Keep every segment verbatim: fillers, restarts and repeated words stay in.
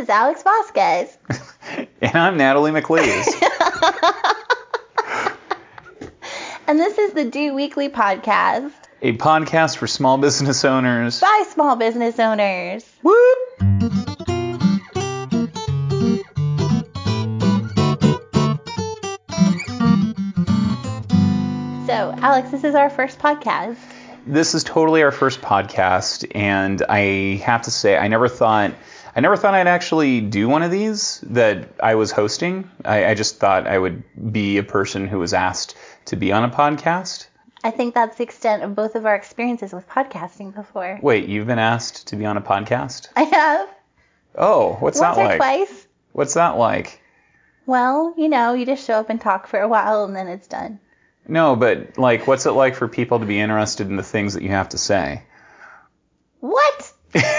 is Alex Vasquez. And I'm Natalie McLeese. And this is the Do Weekly Podcast. A podcast for small business owners. By small business owners. Whoop! So, Alex, this is our first podcast. This is totally our first podcast, and I have to say, I never thought, I never thought I'd actually do one of these that I was hosting. I, I just thought I would be a person who was asked to be on a podcast. I think that's the extent of both of our experiences with podcasting before. Wait, you've been asked to be on a podcast? I have. Oh, what's Once that or like? twice. What's that like? Well, you know, you just show up and talk for a while and then it's done. No, but like, what's it like for people to be interested in the things that you have to say? What?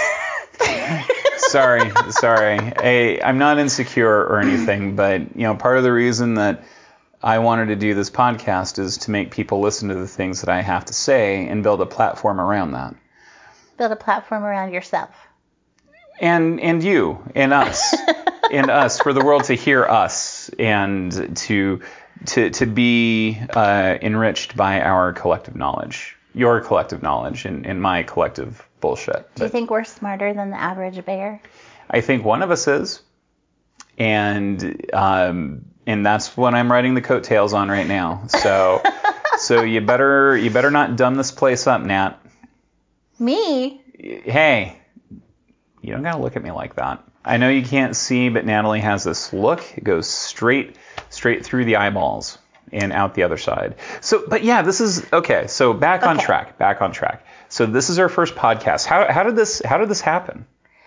sorry, sorry. I, I'm not insecure or anything, but you know, part of the reason that I wanted to do this podcast is to make people listen to the things that I have to say and build a platform around that. Build a platform around yourself. And and you and us and us for the world to hear us and to to to be uh, enriched by our collective knowledge, your collective knowledge, and, and my collective bullshit. Do you think we're smarter than the average bear? I think one of us is, and um, and that's what I'm riding the coattails on right now. So so you better you better not dumb this place up, Nat. Me? Hey, you don't gotta look at me like that. I know you can't see, but Natalie has this look. It goes straight, straight through the eyeballs and out the other side. So, but yeah, this is okay. So back on Okay. track, back on track. So this is our first podcast. How how did this how did this happen?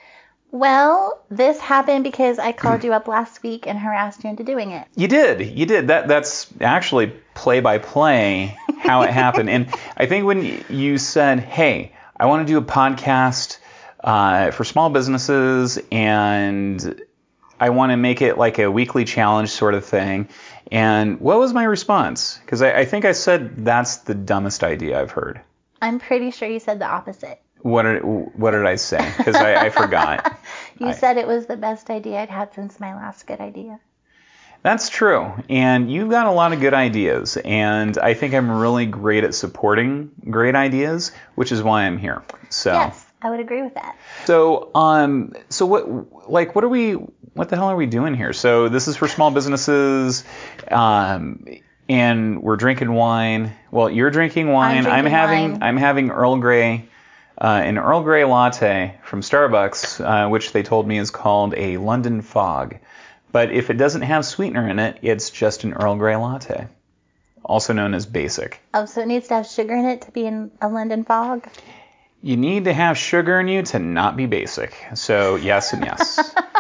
Well, this happened because I called you up last week and harassed you into doing it. You did, you did. That that's actually play by play how it happened. And I think when you said, "Hey, I want to do a podcast uh, for small businesses and I want to make it like a weekly challenge sort of thing." And what was my response? Because I, I think I said that's the dumbest idea I've heard. I'm pretty sure you said the opposite. What did what did I say? Because I, I forgot. You I, said it was the best idea I'd had since my last good idea. That's true. And you've got a lot of good ideas. And I think I'm really great at supporting great ideas, which is why I'm here. So. Yes, I would agree with that. So, um, so what, like, what are we, what the hell are we doing here? So this is for small businesses, um, and we're drinking wine. Well, you're drinking wine. I'm, drinking I'm having, wine. I'm having Earl Grey, uh, an Earl Grey latte from Starbucks, uh, which they told me is called a London Fog. But if it doesn't have sweetener in it, it's just an Earl Grey latte, also known as basic. Oh, so it needs to have sugar in it to be in a London Fog? You need to have sugar in you to not be basic. So yes and yes.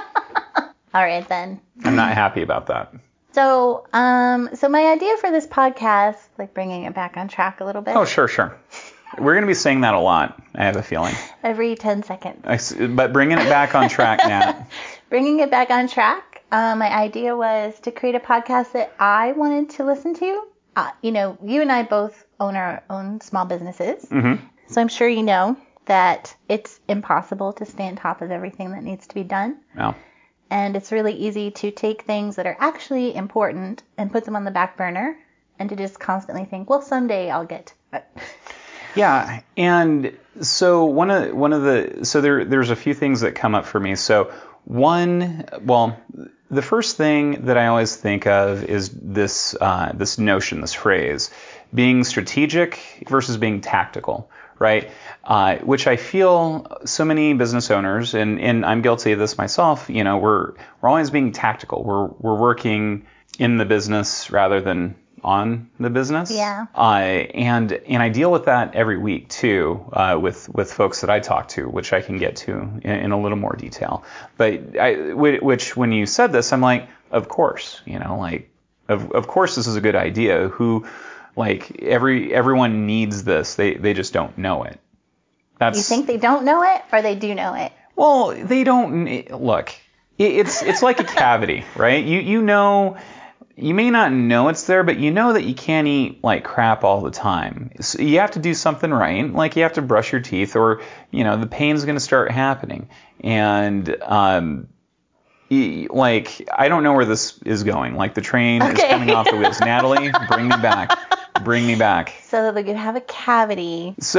All right, then. I'm not happy about that. So, um, so my idea for this podcast, like bringing it back on track a little bit. Oh, sure, sure. We're going to be saying that a lot, I have a feeling. Every ten seconds. I s- but bringing it back on track, Nat. Bringing it back on track, uh, my idea was to create a podcast that I wanted to listen to. Uh, you know, you and I both own our own small businesses. Mm-hmm. So I'm sure you know that it's impossible to stay on top of everything that needs to be done. Well, And it's really easy to take things that are actually important and put them on the back burner and to just constantly think, well, someday I'll get to it. yeah, and so one of one of the so there there's a few things that come up for me. So one, well, the first thing that I always think of is this uh, this notion, this phrase, being strategic versus being tactical, right? Uh, which I feel so many business owners, and, and I'm guilty of this myself, you know, we're we're always being tactical. We're we're working in the business rather than on the business. Yeah. Uh, and and I deal with that every week too, uh, with with folks that I talk to, which I can get to in, in a little more detail. But I, which when you said this, I'm like, of course, you know, like of of course this is a good idea. Who Like every everyone needs this. They they just don't know it. That's You think they don't know it or they do know it? well, they don't look. It, it's it's like a cavity, right? You you know, you may not know it's there, but you know that you can't eat like crap all the time. So you have to do something right. Like you have to brush your teeth, or you know the pain's going to start happening. And um, like, I don't know where this is going. Like, the train okay. is coming off the wheels. Natalie, bring me back. Bring me back. So that we could have a cavity. So,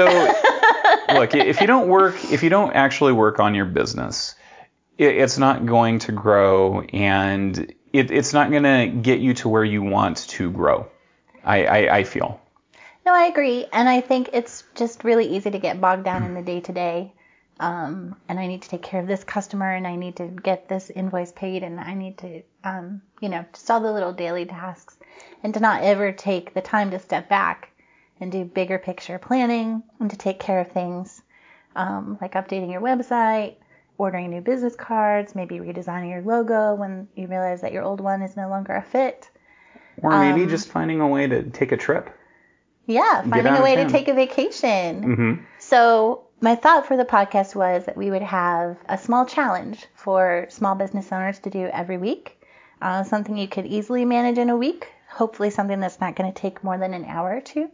look, if you don't work, if you don't actually work on your business, it, it's not going to grow, and it, it's not going to get you to where you want to grow. I, I, I feel. No, I agree. And I think it's just really easy to get bogged down in the day to day. Um, and I need to take care of this customer, and I need to get this invoice paid, and I need to, um, you know, just all the little daily tasks, and to not ever take the time to step back and do bigger picture planning, and to take care of things um, like updating your website, ordering new business cards, maybe redesigning your logo when you realize that your old one is no longer a fit. Or maybe um, just finding a way to take a trip. Yeah, finding a way to take a vacation. Mm-hmm. So my thought for the podcast was that we would have a small challenge for small business owners to do every week, uh, something you could easily manage in a week, hopefully something that's not going to take more than an hour or two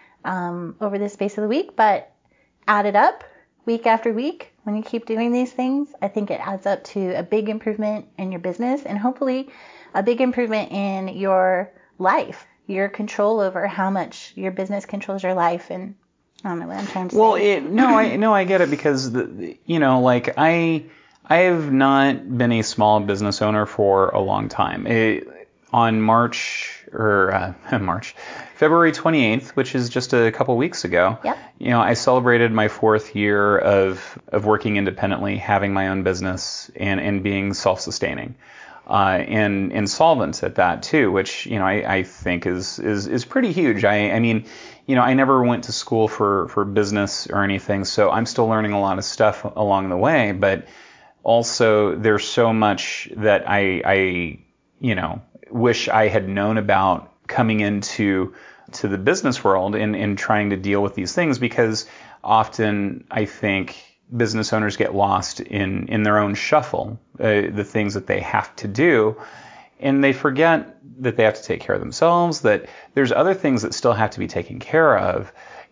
um, over the space of the week, but add it up week after week. When you keep doing these things, I think it adds up to a big improvement in your business, and hopefully a big improvement in your life, your control over how much your business controls your life. And I don't know what I'm trying to well, say. Well, no, I no, I get it, because the, you know, like I I have not been a small business owner for a long time. It, on March or uh, March, February twenty-eighth, which is just a couple weeks ago, Yep. you know, I celebrated my fourth year of of working independently, having my own business, and and being self-sustaining. Uh, and, and solvent at that too, which, you know, I, I think is, is, is pretty huge. I, I mean, you know, I never went to school for, for business or anything, so I'm still learning a lot of stuff along the way, but also there's so much that I, I, you know, wish I had known about coming into, to the business world and, and trying to deal with these things, because often I think business owners get lost in, in their own shuffle, uh, the things that they have to do, and they forget that they have to take care of themselves, that there's other things that still have to be taken care of.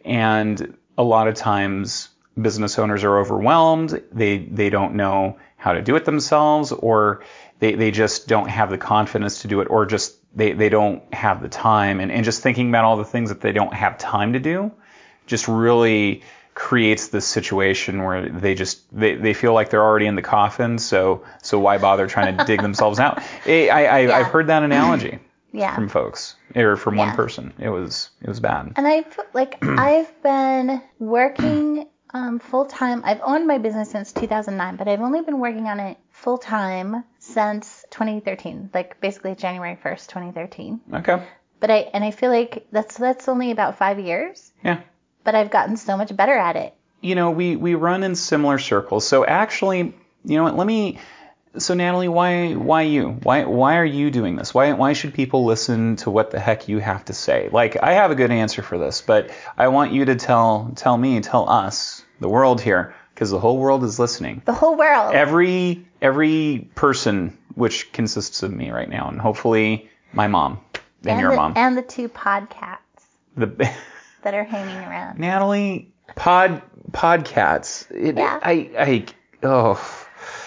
And a lot of times business owners are overwhelmed. They they don't know how to do it themselves, or they, they just don't have the confidence to do it, or just they, they don't have the time. And, and just thinking about all the things that they don't have time to do just really creates this situation where they just they, they feel like they're already in the coffin, so so why bother trying to dig themselves out? I, I Yeah. I've heard that analogy Yeah. from folks, or from Yeah. one person. It was it was bad. And I've like I've been working um, full time. I've owned my business since two thousand nine, but I've only been working on it full time since twenty thirteen, like basically January first, twenty thirteen. Okay. But I and I feel like that's that's only about five years. Yeah. But I've gotten so much better at it. You know, we we run in similar circles. So actually, you know what? Let me. So Natalie, why why you? Why why are you doing this? Why why should people listen to what the heck you have to say? Like, I have a good answer for this, but I want you to tell tell me, tell us, the world here, because the whole world is listening. The whole world. Every every person, which consists of me right now, and hopefully my mom and, and your the, mom. And the two podcasts The that are hanging around. Natalie, pod podcasts. It, Yeah. I I oh.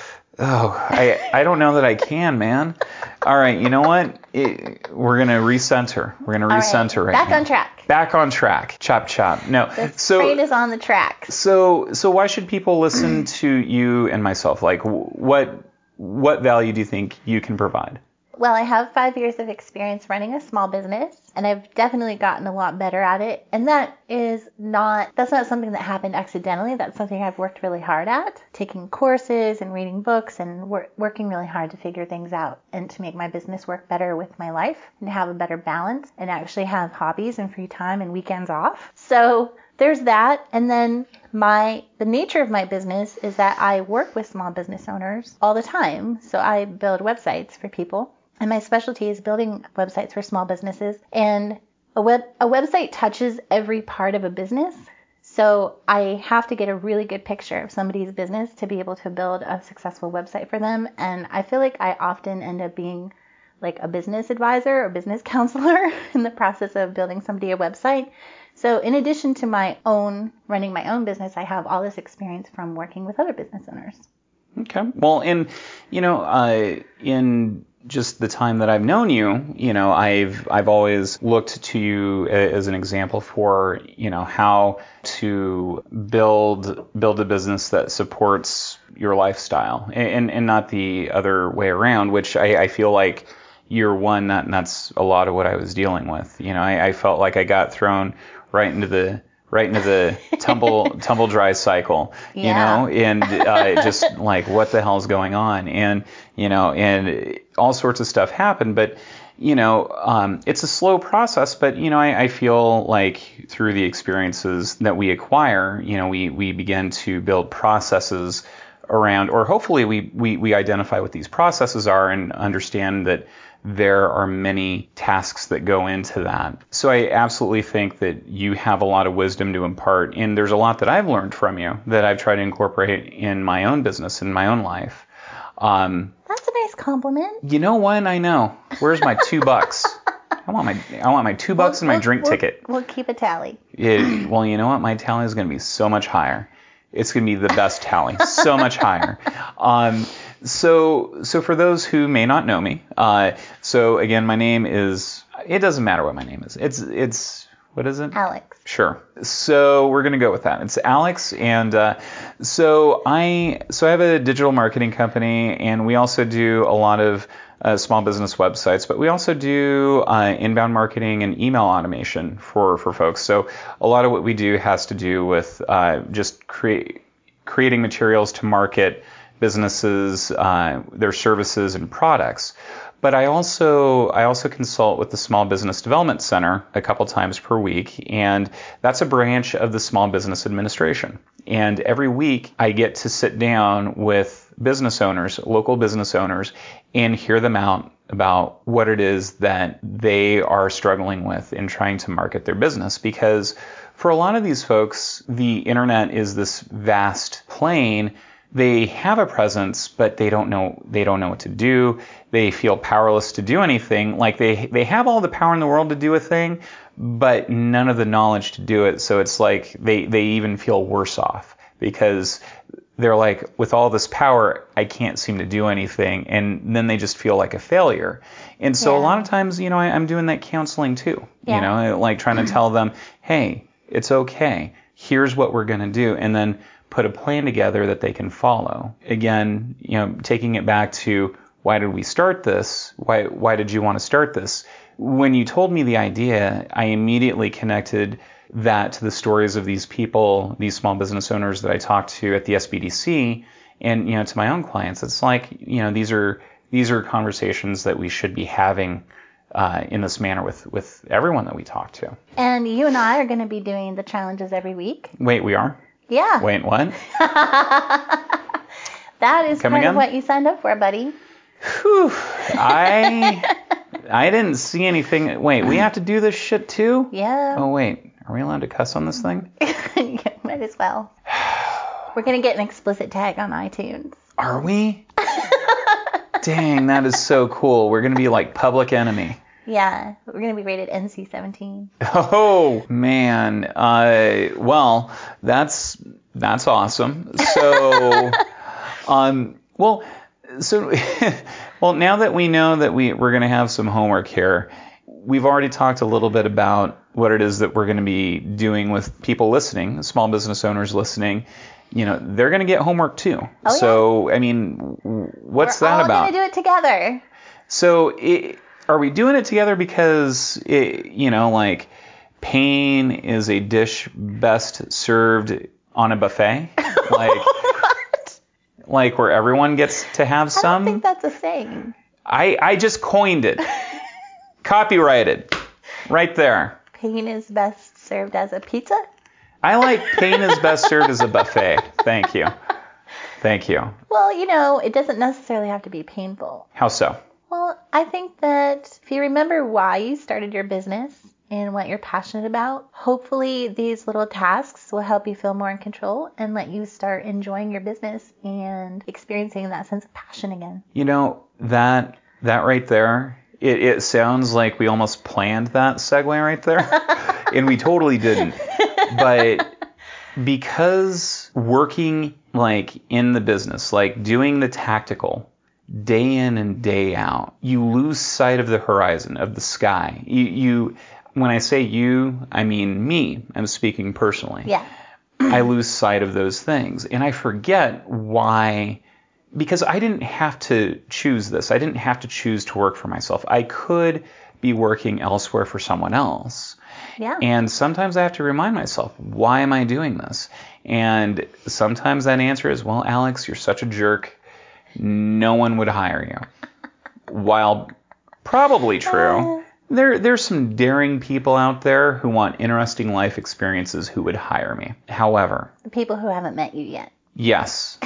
Oh, I I don't know that I can, man. All right, you know what? It, we're gonna recenter. We're gonna All recenter right, Back now. on track. Back on track. Chop chop. No. The so train is on the tracks. so so why should people listen to you and myself? Like, what what value do you think you can provide? Well, I have five years of experience running a small business, and I've definitely gotten a lot better at it. And that is not, that's not something that happened accidentally. That's something I've worked really hard at, taking courses and reading books and wor- working really hard to figure things out and to make my business work better with my life and have a better balance and actually have hobbies and free time and weekends off. So there's that. And then my, the nature of my business is that I work with small business owners all the time. So I build websites for people. And my specialty is building websites for small businesses. And a web a website touches every part of a business. So I have to get a really good picture of somebody's business to be able to build a successful website for them. And I feel like I often end up being like a business advisor or business counselor in the process of building somebody a website. So in addition to my own running my own business, I have all this experience from working with other business owners. Okay. Well, in, you know, uh, in just the time that I've known you, you know, I've I've always looked to you as an example for, you know, how to build build a business that supports your lifestyle, and and not the other way around, which I, I feel like year one, that and that's a lot of what I was dealing with. You know, I, I felt like I got thrown right into the right into the tumble tumble dry cycle, you Yeah. know, and uh, just like, what the hell's going on? And, you know, and all sorts of stuff happened, but, you know, um, it's a slow process, but, you know, I, I feel like through the experiences that we acquire, you know, we, we begin to build processes around, or hopefully we, we, we identify what these processes are and understand that there are many tasks that go into that. So I absolutely think that you have a lot of wisdom to impart, and there's a lot that I've learned from you that I've tried to incorporate in my own business, in my own life. Um, That's a nice compliment. you know what? I know. Where's my two bucks? I want my I want my two bucks We'll- and my we'll- drink we'll- ticket. We'll keep a tally. It, well, you know what? My tally is going to be so much higher. It's going to be the best tally, so much higher. Um, so, so for those who may not know me, uh, so again, my name is. It doesn't matter what my name is. It's it's what is it? Alex. Sure. So we're gonna go with that. It's Alex, and uh, so I so I have a digital marketing company, and we also do a lot of uh, small business websites, but we also do uh, inbound marketing and email automation for for folks. So a lot of what we do has to do with uh, just create creating materials to market businesses, uh, their services and products. But I also I also consult with the Small Business Development Center a couple times per week, and that's a branch of the Small Business Administration. And every week I get to sit down with business owners, local business owners, and hear them out about what it is that they are struggling with in trying to market their business. Because for a lot of these folks, the internet is this vast plane. They have a presence, but they don't know they don't know what to do. They feel powerless to do anything. Like they they have all the power in the world to do a thing, but none of the knowledge to do it. So it's like they, they even feel worse off because they're like, with all this power, I can't seem to do anything. And then they just feel like a failure. And so Yeah. a lot of times, you know, I, I'm doing that counseling too, Yeah. you know, like trying to tell them, hey, it's okay. Here's what we're going to do. And then put a plan together that they can follow. Again, you know, taking it back to, why did we start this? Why why did you want to start this? When you told me the idea, I immediately connected that to the stories of these people, these small business owners that I talked to at the S B D C, and, you know, to my own clients. It's like, you know, these are these are conversations that we should be having uh, in this manner with with everyone that we talk to. And you and I are going to be doing the challenges every week. Wait, we are? Yeah. Wait, what? That is Come part again? of what you signed up for, buddy. Whew. I I didn't see anything. Wait, we have to do this shit too? Yeah. Oh, wait. Are we allowed to cuss on this thing? Yeah, might as well. We're going to get an explicit tag on iTunes. Are we? Dang, that is so cool. We're going to be like Public Enemy. Yeah, we're going to be rated N C seventeen. Oh, man. Uh, well, that's that's awesome. So, um, well, so, well, now that we know that we, we're going to have some homework here, we've already talked a little bit about what it is that we're going to be doing with people listening, small business owners listening. You know, they're going to get homework too. Oh, so, I mean, what's we're that all about? We're going to do it together. So, it, are we doing it together because, it, you know, like, pain is a dish best served on a buffet? Like, like where everyone gets to have some? I don't think that's a thing. I, I just coined it. Copyrighted. Right there. Pain is best served as a pizza? I like pain is best served as a buffet. Thank you. Thank you. Well, you know, it doesn't necessarily have to be painful. How so? Well, I think that if you remember why you started your business and what you're passionate about, hopefully these little tasks will help you feel more in control and let you start enjoying your business and experiencing that sense of passion again. You know, that that right there, it, it sounds like we almost planned that segue right there. And we totally didn't. But because working like in the business, like doing the tactical day in and day out, you lose sight of the horizon, of the sky. You, you when I say you, I mean me. I'm speaking personally. Yeah. I lose sight of those things. And I forget why, because I didn't have to choose this. I didn't have to choose to work for myself. I could be working elsewhere for someone else. Yeah. And sometimes I have to remind myself, why am I doing this? And sometimes that answer is, well, Alex, you're such a jerk. No one would hire you. While probably true, there there's some daring people out there who want interesting life experiences who would hire me. However, The people who haven't met you yet. yes.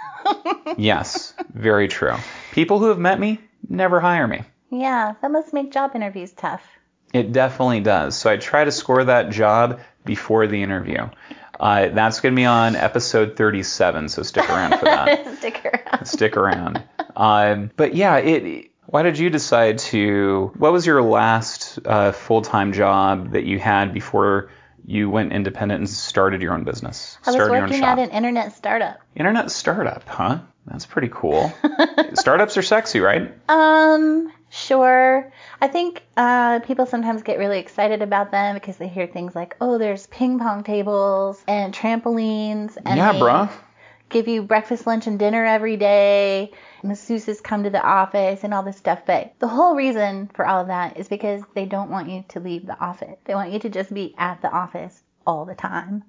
Yes, very true. People who have met me never hire me. Yeah, that must make job interviews tough. It definitely does. So I try to score that job before the interview. Uh, that's going to be on episode thirty-seven, so stick around for that. Stick around. Stick around. Um, but yeah, it. Why did you decide to? What was your last uh, full-time job that you had before you went independent and started your own business? I was started your own working shop? at an internet startup. Internet startup, huh? That's pretty cool. Startups are sexy, right? Um, sure. I think uh, people sometimes get really excited about them because they hear things like, oh, there's ping pong tables and trampolines. And yeah, they bruh. give you breakfast, lunch, and dinner every day. Masseuses come to the office and all this stuff. But the whole reason for all of that is because they don't want you to leave the office. They want you to just be at the office all the time.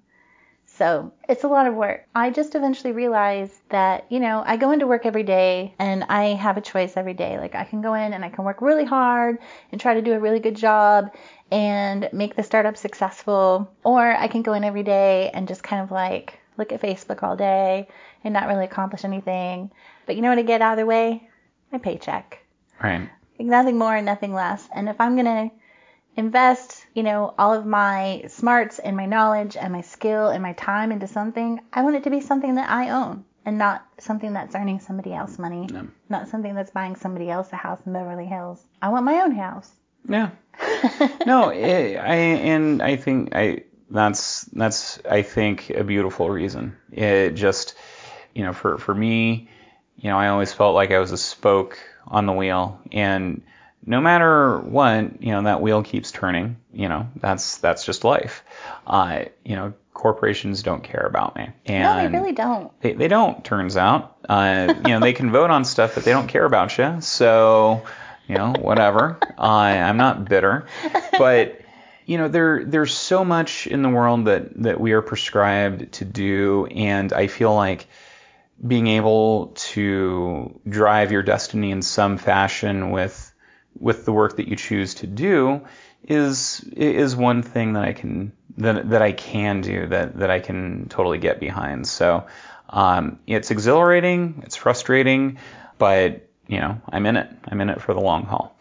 So it's a lot of work. I just eventually realized that, you know, I go into work every day and I have a choice every day. Like I can go in and I can work really hard and try to do a really good job and make the startup successful. Or I can go in every day and just kind of like look at Facebook all day and not really accomplish anything. But you know what I get out of the way? My paycheck. Right. Like nothing more and nothing less. And if I'm going to invest, you know, all of my smarts and my knowledge and my skill and my time into something, I want it to be something that I own and not something that's earning somebody else money. No. Not something that's buying somebody else a house in Beverly Hills. I want my own house. Yeah. No, it, I and I think I that's that's I think a beautiful reason. It just, you know, for for me, you know, I always felt like I was a spoke on the wheel, and no matter what, you know, that wheel keeps turning. You know, that's that's just life. Uh, you know, corporations don't care about me. And No, they really don't. They, they don't, turns out. Uh, you know, they can vote on stuff, but they don't care about you. So, you know, whatever. Uh, I'm not bitter. But, you know, there there's so much in the world that, that we are prescribed to do. And I feel like being able to drive your destiny in some fashion with with the work that you choose to do is is one thing that I can that that I can do that that I can totally get behind. So um, it's exhilarating, it's frustrating, but you know I'm in it. I'm in it for the long haul.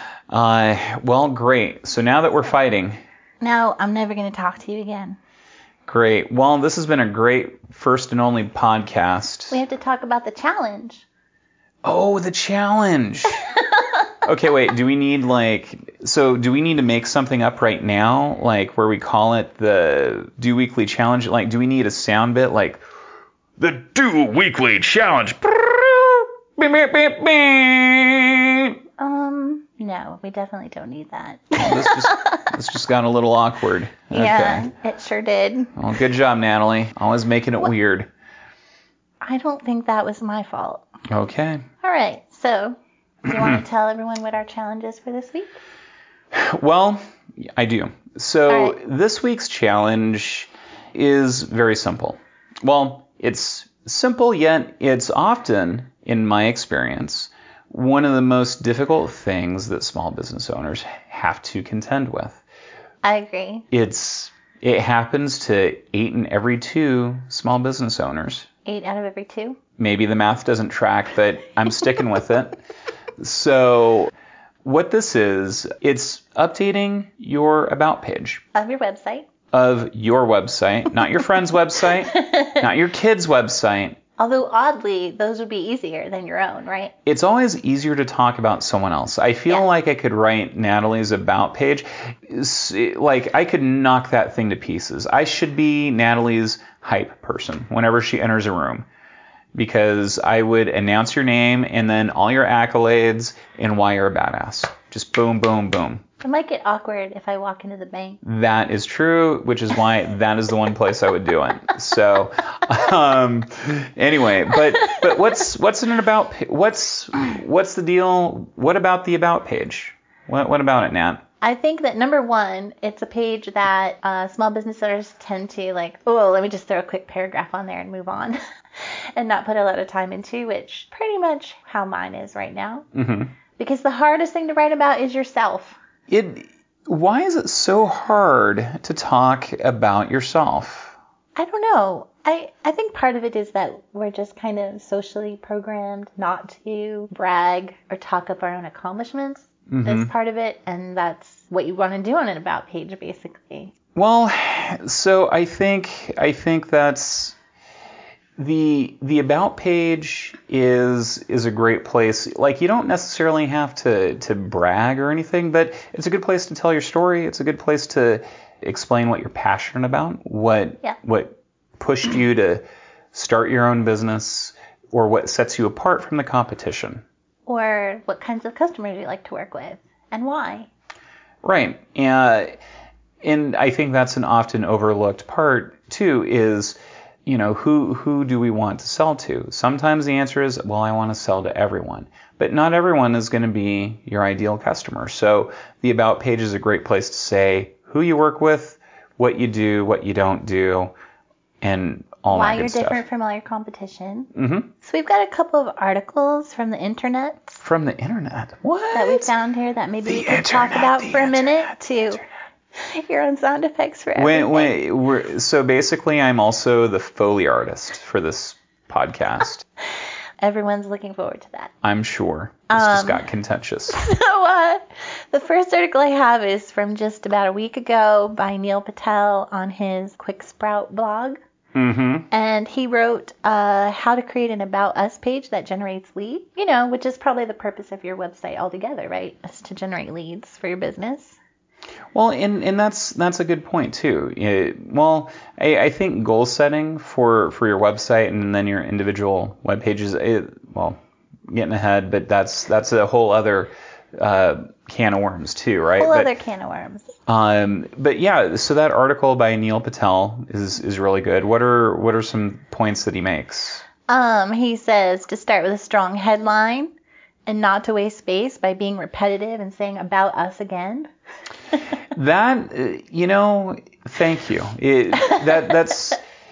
Uh, well, great. So now that we're fighting, No, I'm never going to talk to you again. Great. Well, this has been a great first and only podcast. We have to talk about the challenge. Oh, the challenge. Okay, wait, do we need like, so do we need to make something up right now? Like where we call it the Do Weekly Challenge? Like, do we need a sound bit like the Do Weekly Challenge? Um, no, we definitely don't need that. This just, this just got a little awkward. Yeah, Okay. it sure did. Well, good job, Natalie. Always making it What? weird. I don't think that was my fault. Okay. All right, so do you want to tell everyone what our challenge is for this week? Well, I do. So All right. This week's challenge is very simple. Well, it's simple, yet it's often, in my experience, one of the most difficult things that small business owners have to contend with. I agree. It's it happens to eight in every two small business owners. Eight out of every two. Maybe the math doesn't track, but I'm sticking with it. So what this is, it's updating your about page Of your website. of your website, not your friend's website, not your kid's website, Although oddly, those would be easier than your own, right? It's always easier to talk about someone else. I feel Yeah. like I could write Natalie's about page. S- Like I could knock that thing to pieces. I should be Natalie's hype person whenever she enters a room, because I would announce your name and then all your accolades and why you're a badass. Just boom, boom, boom. It might get awkward if I walk into the bank. That is true, which is why that is the one place I would do it. So, um, anyway, but but what's what's in an about pa- what's what's the deal? What about the about page? What what about it, Nat? I think that number one, it's a page that uh, small business owners tend to like, oh, let me just throw a quick paragraph on there and move on and not put a lot of time into, which pretty much how mine is right now. Mm-hmm. Because the hardest thing to write about is yourself. It why is it so hard to talk about yourself? I don't know. I, I think part of it is that we're just kind of socially programmed not to brag or talk up our own accomplishments. Mm-hmm. That's part of it, and that's what you want to do on an about page, basically. Well, so I think I think that's the the about page is is a great place. Like you don't necessarily have to to brag or anything, but it's a good place to tell your story. It's a good place to explain what you're passionate about, what Yeah. what pushed you to start your own business, or what sets you apart from the competition. Or what kinds of customers you like to work with, and why. Right. And and I think that's an often overlooked part too, is, you know, who who do we want to sell to? Sometimes the answer is, well, I want to sell to everyone. But not everyone is going to be your ideal customer. So the about page is a great place to say who you work with, what you do, what you don't do, and all Why that you're good stuff. different from all your competition. Mm-hmm. So we've got a couple of articles from the internet From the internet. What? that we found here that maybe The we could talk internet, about the for a minute internet, the to internet. your own sound effects for everything. Wait, wait, we're, so basically I'm also the Foley artist for this podcast. Everyone's looking forward to that. I'm sure. This just Um, got contentious. So uh, the first article I have is from just about a week ago by Neil Patel on his Quick Sprout blog. Mm-hmm. And he wrote uh, how to create an About Us page that generates leads, you know, which is probably the purpose of your website altogether, right? Is to generate leads for your business. Well, and, and that's that's a good point too. It, well, I, I think goal setting for, for your website and then your individual web pages, it, well, getting ahead, but that's that's a whole other uh, can of worms too, right? Whole but, other can of worms. Um, but yeah, so that article by Neil Patel is is really good. What are what are some points that he makes? Um, he says to start with a strong headline and not to waste space by being repetitive and saying about us again. That, uh, you know, thank you. It, that that's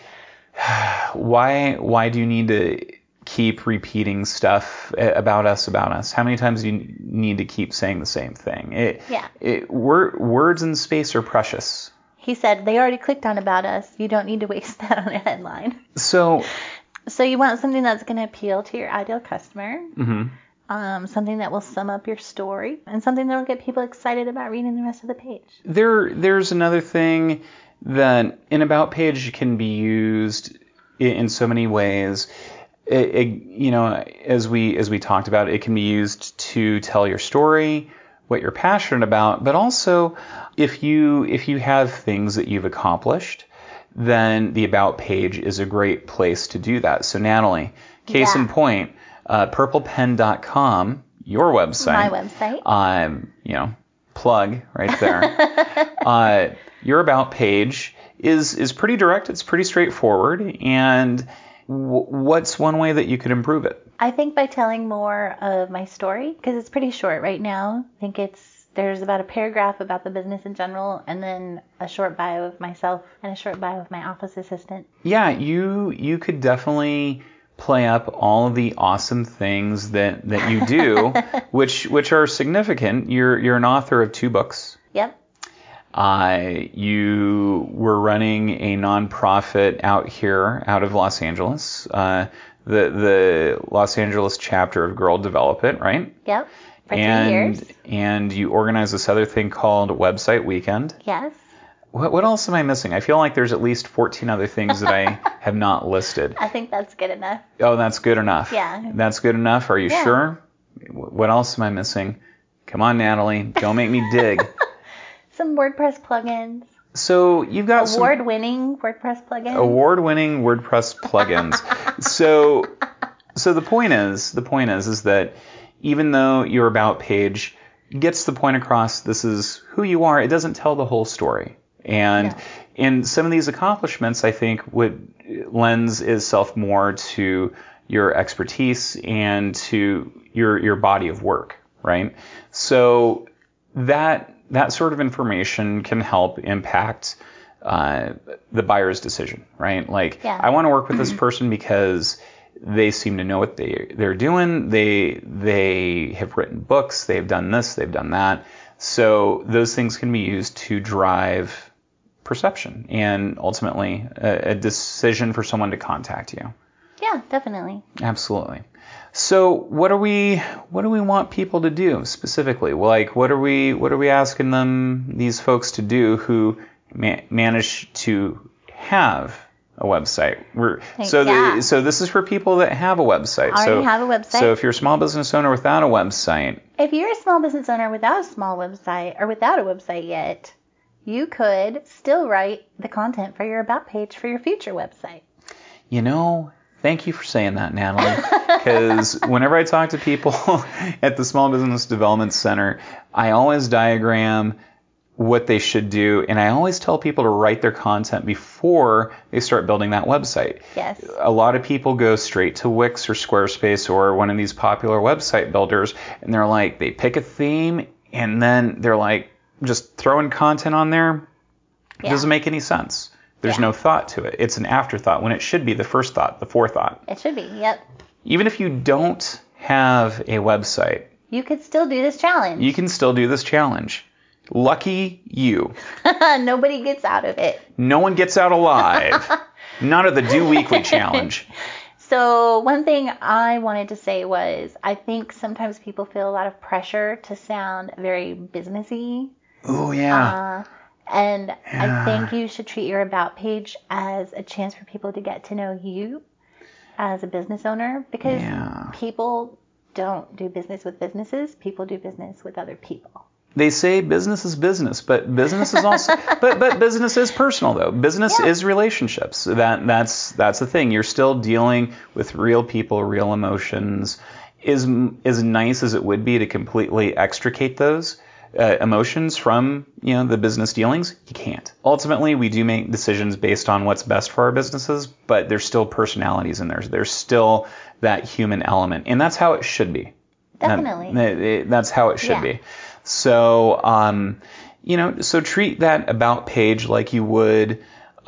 why why do you need to keep repeating stuff about us about us? How many times do you need to keep saying the same thing? It, Yeah. It, word, words and space are precious. He said they already clicked on about us. You don't need to waste that on a headline. So. So you want something that's going to appeal to your ideal customer. Mm-hmm. Um, something that will sum up your story, and something that will get people excited about reading the rest of the page. There, there's another thing that an about page can be used in, in so many ways. It, it, you know, as we as we talked about, it can be used to tell your story, what you're passionate about, but also if you if you have things that you've accomplished, then the about page is a great place to do that. So Natalie, case Yeah. in point. Uh, purple pen dot com, your website. My website. Um, you know, plug right there. uh, your about page is is pretty direct. It's pretty straightforward. And w- what's one way that you could improve it? I think by telling more of my story, because it's pretty short right now. I think it's there's about a paragraph about the business in general, and then a short bio of myself and a short bio of my office assistant. Yeah, you you could definitely play up all of the awesome things that, that you do, which which are significant. You're you're an author of two books. Yep. Uh, you were running a nonprofit out here, out of Los Angeles, uh, the the Los Angeles chapter of Girl Develop It, right? Yep. For and three years. and you organize this other thing called Website Weekend. Yes. What, what else am I missing? I feel like there's at least fourteen other things that I have not listed. I think that's good enough. Oh, that's good enough. Yeah. That's good enough. Are you Yeah. sure? What else am I missing? Come on, Natalie. Don't make me dig. Some WordPress plugins. So you've got some Award-winning WordPress plugins. award-winning WordPress plugins. so, so the point is, the point is, is that even though your about page gets the point across, this is who you are, it doesn't tell the whole story. And No. in some of these accomplishments, I think would lends itself more to your expertise and to your your body of work, right? So that that sort of information can help impact uh, the buyer's decision, right? Like, Yeah. I want to work with this person because they seem to know what they they're doing. They they have written books. They've done this. They've done that. So those things can be used to drive perception and ultimately a, a decision for someone to contact you. Yeah, definitely. Absolutely. So what do we what do we want people to do specifically? Like what are we what are we asking them these folks to do who ma- manage to have a website? We're so Yeah. the, so this is for people that have a website. Already so have a website. So if you're a small business owner without a website, If you're a small business owner without a small website or without a website yet, you could still write the content for your about page for your future website. you know, thank you for saying that, Natalie. Because whenever I talk to people at the Small Business Development Center, I always diagram what they should do, and I always tell people to write their content before they start building that website. Yes. A lot of people go straight to Wix or Squarespace or one of these popular website builders, and they're like, they pick a theme, and then they're like, just throwing content on there. It Yeah. doesn't make any sense. There's Yeah. no thought to it. It's an afterthought when it should be the first thought, the forethought. It should be. Yep. Even if you don't have a website, You could still do this challenge. you can still do this challenge. Lucky you. Nobody gets out of it. No one gets out alive. Not of the Do Weekly challenge. So one thing I wanted to say was I think sometimes people feel a lot of pressure to sound very businessy. Oh, yeah. Uh, and Yeah. I think you should treat your about page as a chance for people to get to know you as a business owner, because Yeah. people don't do business with businesses. People do business with other people. They say business is business, but business is also but but business is personal though. Business Yeah. is relationships. That that's that's the thing. You're still dealing with real people, real emotions. Is as nice as it would be to completely extricate those uh, emotions from, you know, the business dealings, you can't. Ultimately, we do make decisions based on what's best for our businesses, but there's still personalities in there. There's still that human element, and that's how it should be. Definitely. That, that's how it should Yeah. be. So, um, you know, so treat that about page like you would,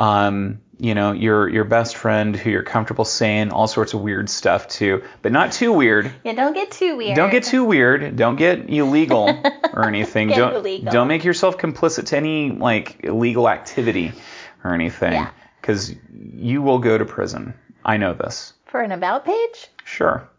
um, you know, your your best friend who you're comfortable saying all sorts of weird stuff to, but not too weird. Yeah, don't get too weird. Don't get too weird. Don't get illegal or anything. Get don't illegal. don't make yourself complicit to any like illegal activity or anything, Yeah. because you will go to prison. I know this. For an about page? Sure.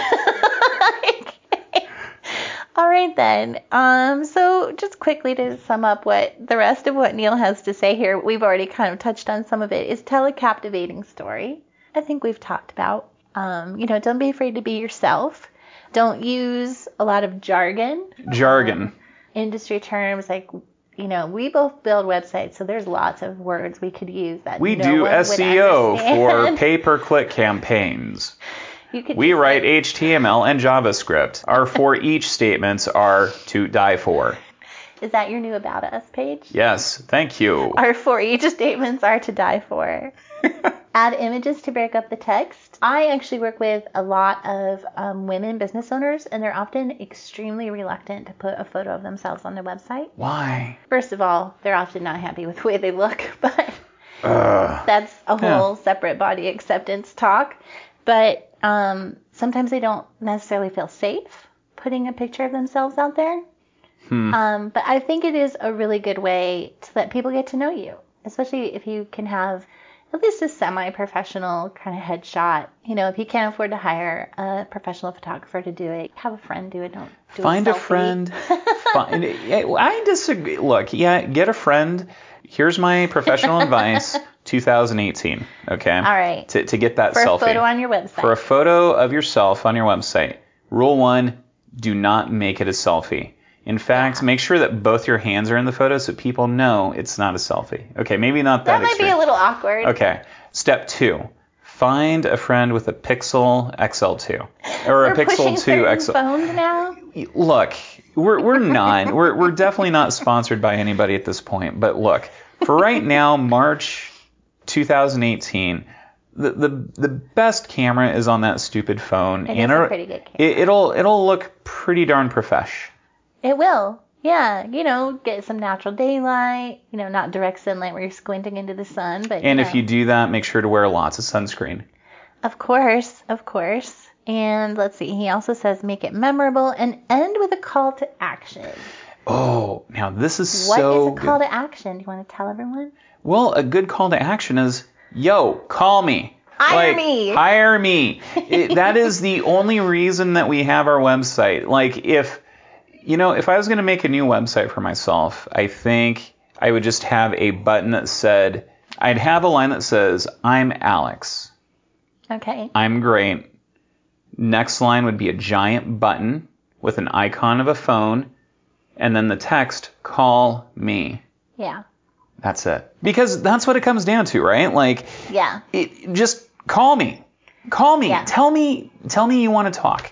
All right then. Um, so just quickly to sum up what the rest of what Neil has to say here, we've already kind of touched on some of it, is tell a captivating story. I think we've talked about, um, you know, don't be afraid to be yourself. Don't use a lot of jargon. Jargon. Um, industry terms like, you know, we both build websites, so there's lots of words we could use that We no do one would S E O for understand. pay-per-click campaigns. You could We just write say- H T M L and JavaScript. Our for each statements are to die for. Is that your new About Us page? Yes, thank you. Our for each statements are to die for. Add images to break up the text. I actually work with a lot of um, women business owners, and they're often extremely reluctant to put a photo of themselves on their website. Why? First of all, they're often not happy with the way they look, but Ugh. that's a whole Yeah. separate body acceptance talk. But um, sometimes they don't necessarily feel safe putting a picture of themselves out there. Hmm. Um, but I think it is a really good way to let people get to know you, especially if you can have at least a semi-professional kind of headshot. You know, if you can't afford to hire a professional photographer to do it, have a friend do it. Don't do Find a, a friend. Find, I disagree. Look, yeah, get a friend. Here's my professional advice. two thousand eighteen. Okay. All right. To to get that For selfie. For a photo on your website. For a photo of yourself on your website. Rule one: do not make it a selfie. In fact, yeah. make sure that both your hands are in the photo so people know it's not a selfie. Okay, maybe not that That might extreme. be a little awkward. Okay. Step two. Find a friend with a Pixel X L two. Or a we're Pixel two X L. Phones now? Look, we're we're not. we're we're definitely not sponsored by anybody at this point. But look, for right now, March two thousand eighteen, the the the best camera is on that stupid phone. It and is a pretty good camera. It, it'll it'll look pretty darn profesh. It will. Yeah, you know, get some natural daylight, you know, not direct sunlight where you're squinting into the sun, but And you if know. you do that, make sure to wear lots of sunscreen. Of course, of course. And let's see, he also says make it memorable and end with a call to action. Oh, now this is what so What is a call good. to action? Do you want to tell everyone? Well, a good call to action is, yo, call me. Hire like, me. Hire me. It, that is the only reason that we have our website. Like, if, you know, if I was going to make a new website for myself, I think I would just have a button that said, I'd have a line that says, I'm Alex. Okay. I'm great. Next line would be a giant button with an icon of a phone, and then the text, call me. Yeah. That's it. Because that's what it comes down to, right? Like, yeah. It, just call me. Call me. Yeah. Tell me. Tell me you want to talk.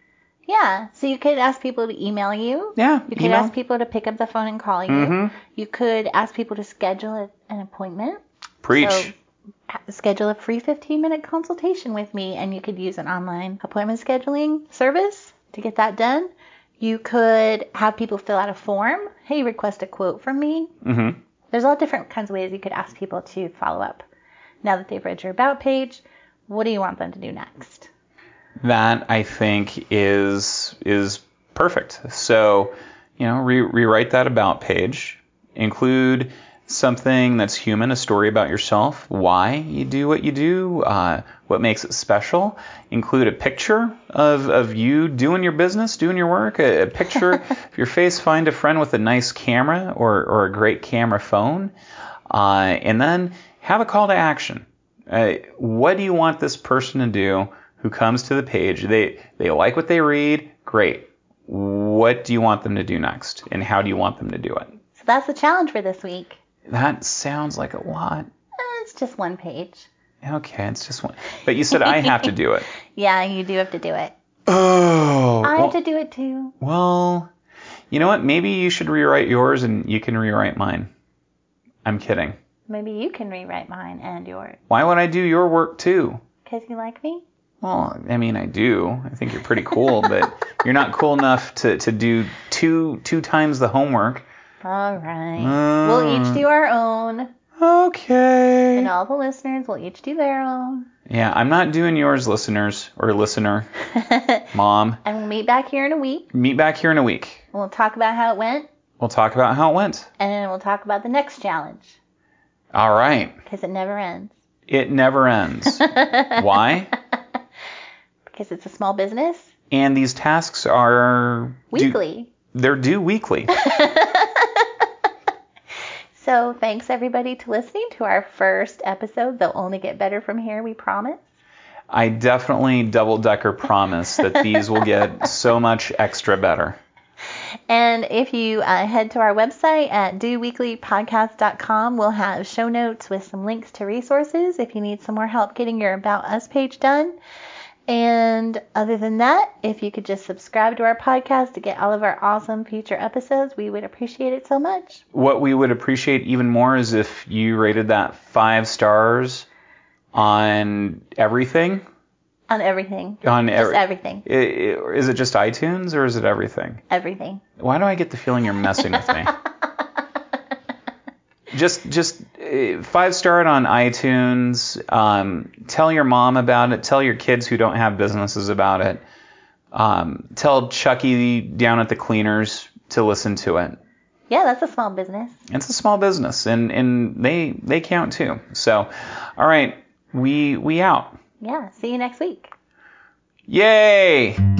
Yeah. So you could ask people to email you. Yeah. You could email. ask people to pick up the phone and call you. Mm-hmm. You could ask people to schedule a, an appointment. Preach. So, schedule a free fifteen minute consultation with me, and you could use an online appointment scheduling service to get that done. You could have people fill out a form. Hey, request a quote from me. Mm-hmm. There's all different kinds of ways you could ask people to follow up. Now that they've read your about page, what do you want them to do next? That, I think, is is perfect. So, you know, re- rewrite that about page. Include something that's human, a story about yourself, why you do what you do, uh, what makes it special. Include a picture of, of you doing your business, doing your work, a, a picture of your face. Find a friend with a nice camera or, or a great camera phone. Uh, and then have a call to action. Uh, what do you want this person to do who comes to the page? They, they like what they read. Great. What do you want them to do next? And how do you want them to do it? So that's the challenge for this week. That sounds like a lot. It's just one page. Okay, it's just one. But you said I have to do it. Yeah, you do have to do it. Oh. I well, have to do it too. Well, you know what? Maybe you should rewrite yours and you can rewrite mine. I'm kidding. Maybe you can rewrite mine and yours. Why would I do your work too? Because you like me? Well, I mean, I do. I think you're pretty cool, but you're not cool enough to, to do two two times the homework. All right. Uh, we'll each do our own. Okay. And all the listeners will each do their own. Yeah, I'm not doing yours, listeners or listener. Mom. And we'll meet back here in a week. Meet back here in a week. We'll talk about how it went. We'll talk about how it went. And we'll talk about the next challenge. All right. Because it never ends. It never ends. Why? Because it's a small business. And these tasks are... Weekly. Due, they're due weekly. So thanks everybody to listening to our first episode. They'll only get better from here, we promise. I definitely double-decker promise that these will get so much extra better. And if you uh, head to our website at do weekly podcast dot com, we'll have show notes with some links to resources if you need some more help getting your About Us page done. And other than that, if you could just subscribe to our podcast to get all of our awesome future episodes, we would appreciate it so much. What we would appreciate even more is if you rated that five stars on everything. On everything. On just every, everything. Is it just iTunes or is it everything? Everything. Why do I get the feeling you're messing with me? Just, just uh, five star it on iTunes. Um, tell your mom about it. Tell your kids who don't have businesses about it. Um, tell Chucky down at the cleaners to listen to it. Yeah, that's a small business. It's a small business, and, and they they count too. So, all right, we we out. Yeah, see you next week. Yay!